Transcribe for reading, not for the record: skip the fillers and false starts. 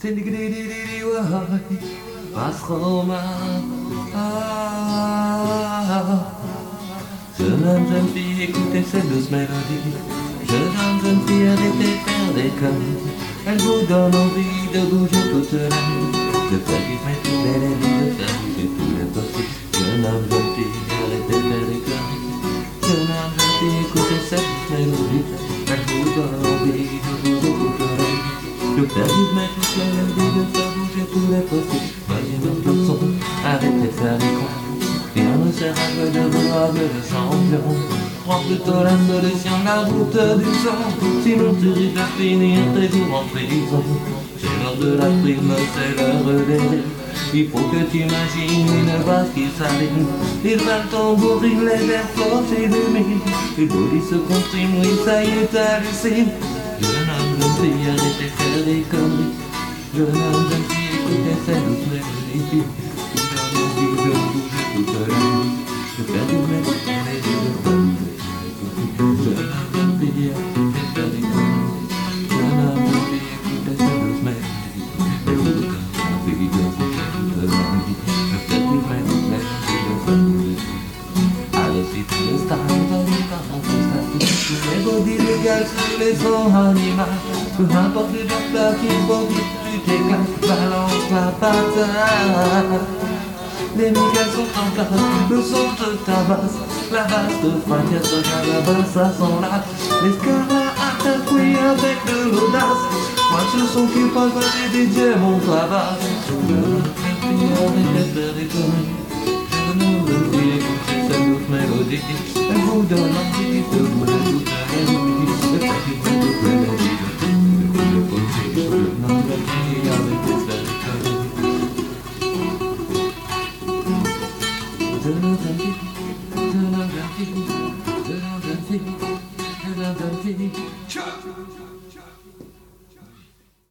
Roma. Jeune fille, écoutez cette douce mélodie. Jeune fille, arrêtez de faire des conneries. Elle vous donne envie de bouger toute la nuit, de faire vivre toutes les nuits, de faire bouger tous les possibles. Jeune fille, arrêtez de faire des conneries. Jeune fille, écoutez cette douce mélodie. Elle vous donne envie de bouger toute la nuit, de faire vivre toutes les nuits, de faire bouger tous les possibles. Voyez notre leçon, arrêtez de faire des cons. Rien ne sert à jouer de volable de champion. Prends plutôt la solution, la route du sang. Sinon tu risques de finir tes jours en prison. C'est l'heure de la prime, c'est l'heure des rires. Il faut que tu imagines une base qui s'aligne. Il va le tambourin, les airs forts s'illuminent. Les body se compriment, oui ça y est, t'hallucines. Jeune fille, arrêtez de faire des conneries. Jeune fille, écoutez cette douce mélodie. Toute la nuit, je perds du mec, et je donne des jeune fille, je perds des conneries. Jeune fille, écoutez cette douce mélodie. Et vous donne envie de bouger toute la nuit. Je perds du mec, et je donne des alors si tu le stars, dans ton statut, tous les bodies légales sur les sons animaux. Peu importe les plats qui vont dire, tu t'éclates, balance la patate. Les micales sont en place, le son de ta basse, la basse de frontière se garde la basse à son lac. L'escalade attaque, oui, avec de l'audace. Moi, ce son qui passe, vas-y, DJ, monte la basse. Je ne fais arrêter de faire des conneries. Je ne veux écouter cette douce mélodie. Elle vous donne envie de bouger toute la nuit, de faire vivre toute la vie, de tout le possible. Je n'en veux plus arrêter de faire des conneries. Je l'entends,